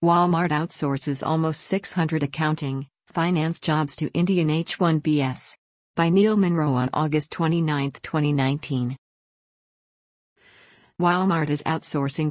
Walmart outsources almost 600 accounting, finance jobs to Indian H-1Bs. By Neil Monroe on August 29, 2019. Walmart is outsourcing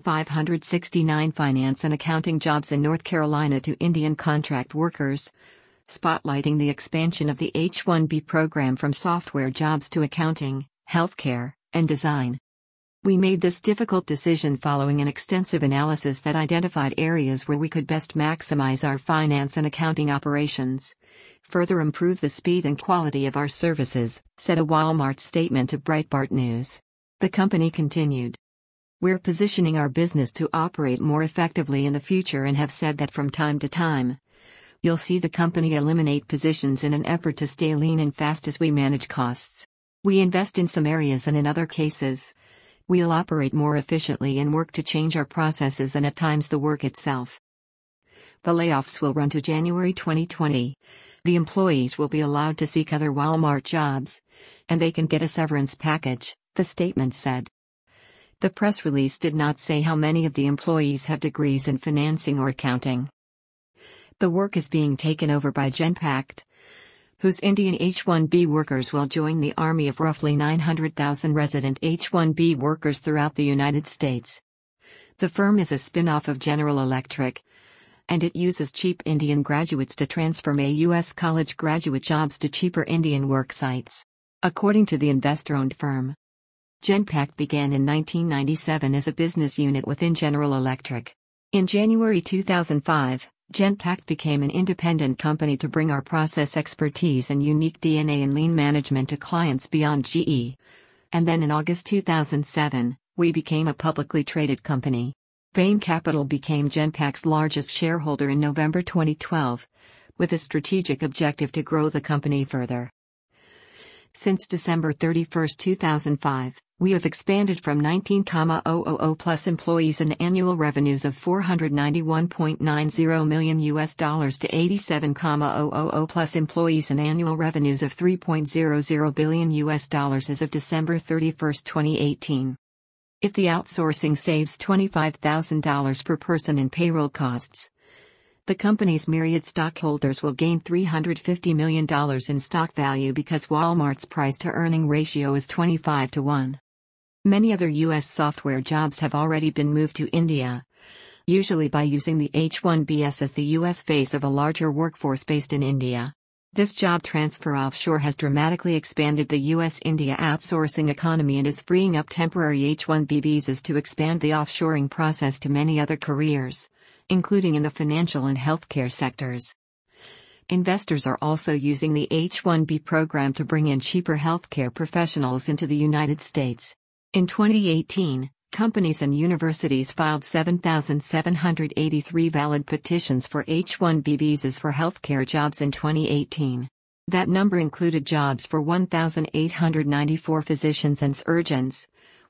569 finance and accounting jobs in North Carolina to Indian contract workers, spotlighting the expansion of the H-1B program from software jobs to accounting, healthcare, and design. We made this difficult decision following an extensive analysis that identified areas where we could best maximize our finance and accounting operations, further improve the speed and quality of our services, said a Walmart statement to Breitbart News. The company continued. We're positioning our business to operate more effectively in the future and have said that from time to time, you'll see the company eliminate positions in an effort to stay lean and fast as we manage costs. We invest in some areas and in other cases, we'll operate more efficiently and work to change our processes and at times the work itself. The layoffs will run to January 2020. The employees will be allowed to seek other Walmart jobs, and they can get a severance package, the statement said. The press release did not say how many of the employees have degrees in financing or accounting. The work is being taken over by Genpact, whose Indian H-1B workers will join the army of roughly 900,000 resident H-1B workers throughout the United States. The firm is a spin-off of General Electric, and it uses cheap Indian graduates to transfer U.S. college graduate jobs to cheaper Indian work sites. According to the investor-owned firm, Genpact began in 1997 as a business unit within General Electric. In January 2005, Genpact became an independent company to bring our process expertise and unique DNA and lean management to clients beyond GE. And then in August 2007, we became a publicly traded company. Bain Capital became Genpact's largest shareholder in November 2012, with a strategic objective to grow the company further. Since December 31, 2005, we have expanded from 19,000 plus employees and annual revenues of $491.90 million to 87,000 plus employees and annual revenues of $3.00 billion as of December 31, 2018. If the outsourcing saves $25,000 per person in payroll costs, the company's myriad stockholders will gain $350 million in stock value because Walmart's price-to-earning ratio is 25-1. Many other U.S. software jobs have already been moved to India, usually by using the H-1Bs as the U.S. face of a larger workforce based in India. This job transfer offshore has dramatically expanded the U.S.-India outsourcing economy and is freeing up temporary H-1B visas to expand the offshoring process to many other careers, including in the financial and healthcare sectors. Investors are also using the H-1B program to bring in cheaper healthcare professionals into the United States. In 2018, companies and universities filed 7,783 valid petitions for H-1B visas for healthcare jobs in 2018. That number included jobs for 1,894 physicians and surgeons,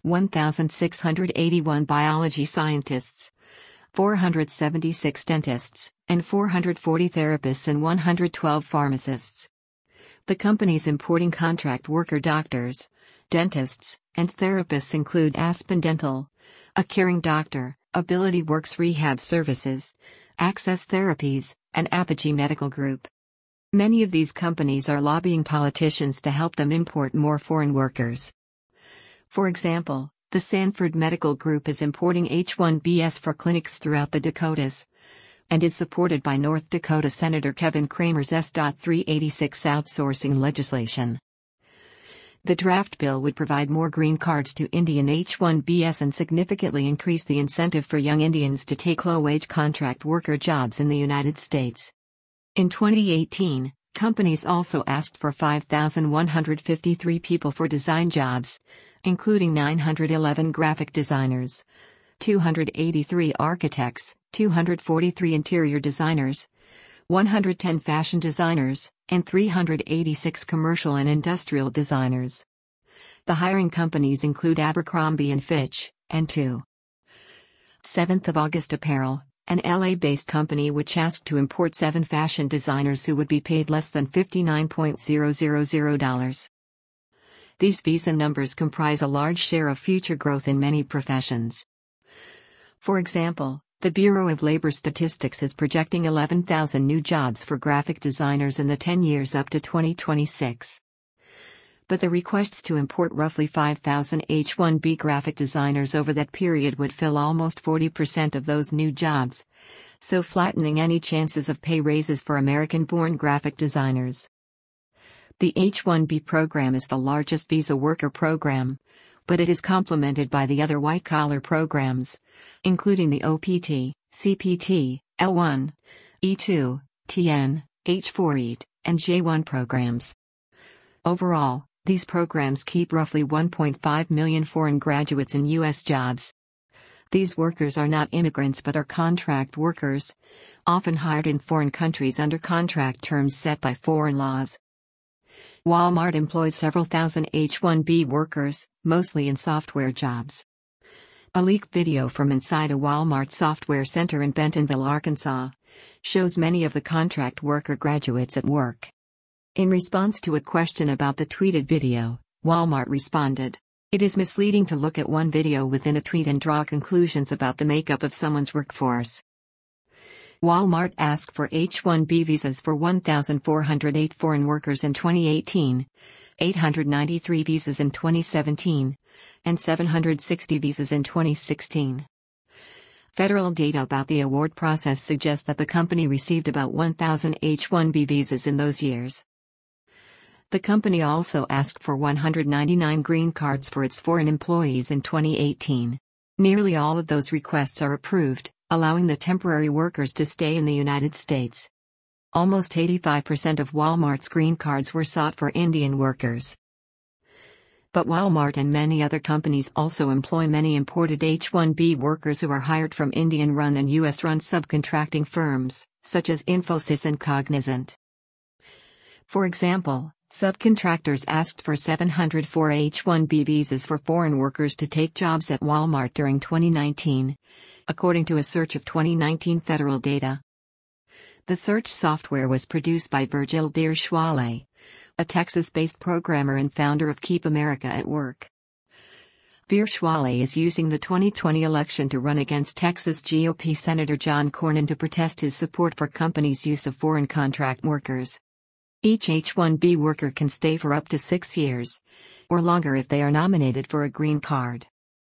1,681 biology scientists, 476 dentists, and 440 therapists and 112 pharmacists. The companies importing contract worker doctors, dentists, and therapists include Aspen Dental, A Caring Doctor, Ability Works Rehab Services, Access Therapies, and Apogee Medical Group. Many of these companies are lobbying politicians to help them import more foreign workers. For example, the Sanford Medical Group is importing H-1Bs for clinics throughout the Dakotas, and is supported by North Dakota Senator Kevin Cramer's S.386 outsourcing legislation. The draft bill would provide more green cards to Indian H-1Bs and significantly increase the incentive for young Indians to take low-wage contract worker jobs in the United States. In 2018, companies also asked for 5,153 people for design jobs, including 911 graphic designers, 283 architects, 243 interior designers, 110 fashion designers, and 386 commercial and industrial designers. The hiring companies include Abercrombie & Fitch, and 7th of August Apparel, an LA-based company which asked to import 7 fashion designers who would be paid less than $59,000. These visa numbers comprise a large share of future growth in many professions. For example, The Bureau of Labor Statistics is projecting 11,000 new jobs for graphic designers in the 10 years up to 2026. But the requests to import roughly 5,000 H-1B graphic designers over that period would fill almost 40% of those new jobs, so flattening any chances of pay raises for American-born graphic designers. The H-1B program is the largest visa worker program, but it is complemented by the other white-collar programs, including the OPT, CPT, L1, E2, TN, H-4 EAT, and J-1 programs. Overall, these programs keep roughly 1.5 million foreign graduates in U.S. jobs. These workers are not immigrants but are contract workers, often hired in foreign countries under contract terms set by foreign laws. Walmart employs several thousand H-1B workers, mostly in software jobs. A leaked video from inside a Walmart software center in Bentonville, Arkansas, shows many of the contract worker graduates at work. In response to a question about the tweeted video, Walmart responded, "It is misleading to look at one video within a tweet and draw conclusions about the makeup of someone's workforce." Walmart asked for H-1B visas for 1,408 foreign workers in 2018, 893 visas in 2017, and 760 visas in 2016. Federal data about the award process suggests that the company received about 1,000 H-1B visas in those years. The company also asked for 199 green cards for its foreign employees in 2018. Nearly all of those requests are approved, allowing the temporary workers to stay in the United States. Almost 85% of Walmart's green cards were sought for Indian workers. But Walmart and many other companies also employ many imported H-1B workers who are hired from Indian-run and U.S.-run subcontracting firms, such as Infosys and Cognizant. For example, subcontractors asked for 704 H-1B visas for foreign workers to take jobs at Walmart during 2019, according to a search of 2019 federal data. The search software was produced by Virgil Bierschwale, a Texas-based programmer and founder of Keep America at Work. Bierschwale is using the 2020 election to run against Texas GOP Senator John Cornyn to protest his support for companies' use of foreign contract workers. Each H-1B worker can stay for up to 6 years, or longer if they are nominated for a green card.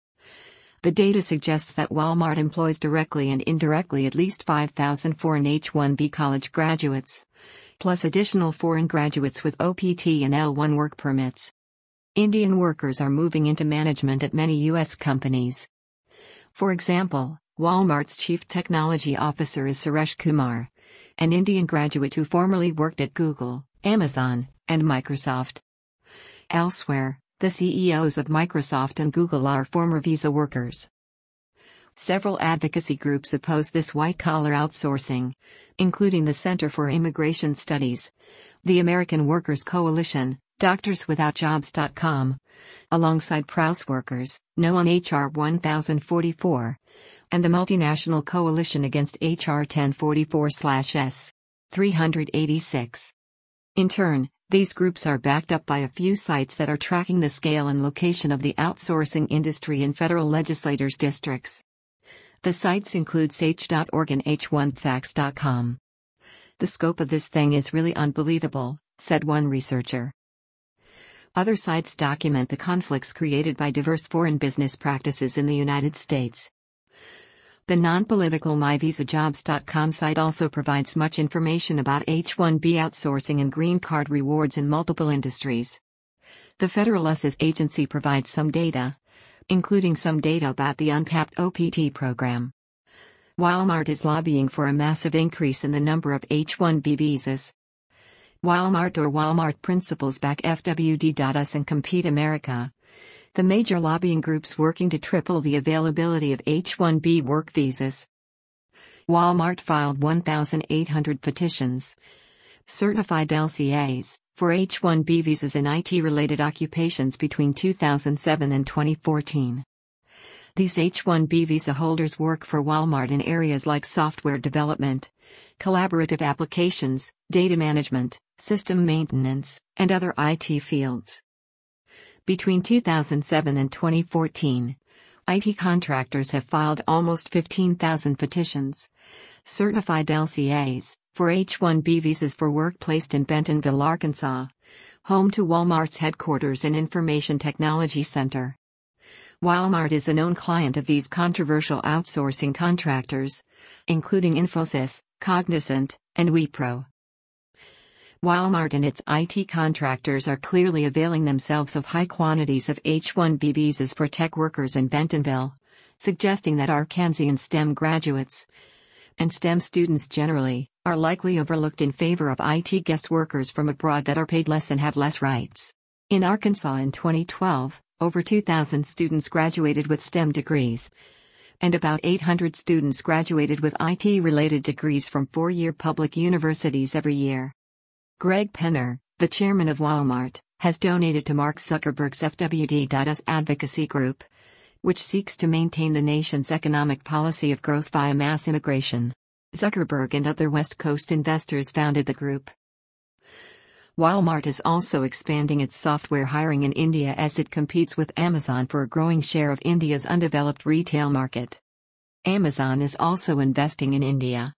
The data suggests that Walmart employs directly and indirectly at least 5,000 foreign H-1B college graduates, plus additional foreign graduates with OPT and L1 work permits. Indian workers are moving into management at many U.S. companies. For example, Walmart's Chief Technology Officer is Suresh Kumar, an Indian graduate who formerly worked at Google, Amazon, and Microsoft. Elsewhere, the CEOs of Microsoft and Google are former visa workers. Several advocacy groups oppose this white-collar outsourcing, including the Center for Immigration Studies, the American Workers Coalition, DoctorsWithoutJobs.com, alongside Prowse Workers, No on HR 1044, and the Multinational Coalition Against HR 1044/S. 386. In turn, these groups are backed up by a few sites that are tracking the scale and location of the outsourcing industry in federal legislators' districts. The sites include SAGE.org and H1Facts.com. "The scope of this thing is really unbelievable," said one researcher. Other sites document the conflicts created by diverse foreign business practices in the United States. The non-political MyVisaJobs.com site also provides much information about H-1B outsourcing and green card rewards in multiple industries. The Federal USCIS agency provides some data, including some data about the uncapped OPT program. Walmart is lobbying for a massive increase in the number of H-1B visas. Walmart or Walmart principals back FWD.us and Compete America, the major lobbying groups working to triple the availability of H-1B work visas. Walmart filed 1,800 petitions, certified LCAs, for H-1B visas in IT-related occupations between 2007 and 2014. These H-1B visa holders work for Walmart in areas like software development, collaborative applications, data management, system maintenance, and other IT fields. Between 2007 and 2014, IT contractors have filed almost 15,000 petitions. Certified LCAs for H-1B visas for work placed in Bentonville, Arkansas, home to Walmart's headquarters and information technology center. Walmart is a known client of these controversial outsourcing contractors, including Infosys, Cognizant, and Wipro. Walmart and its IT contractors are clearly availing themselves of high quantities of H-1B visas for tech workers in Bentonville, suggesting that Arkansan STEM graduates, and STEM students generally, are likely overlooked in favor of IT guest workers from abroad that are paid less and have less rights. In Arkansas in 2012, over 2,000 students graduated with STEM degrees, and about 800 students graduated with IT-related degrees from four-year public universities every year. Greg Penner, the chairman of Walmart, has donated to Mark Zuckerberg's FWD.us advocacy group, which seeks to maintain the nation's economic policy of growth via mass immigration. Zuckerberg and other West Coast investors founded the group. Walmart is also expanding its software hiring in India as it competes with Amazon for a growing share of India's undeveloped retail market. Amazon is also investing in India.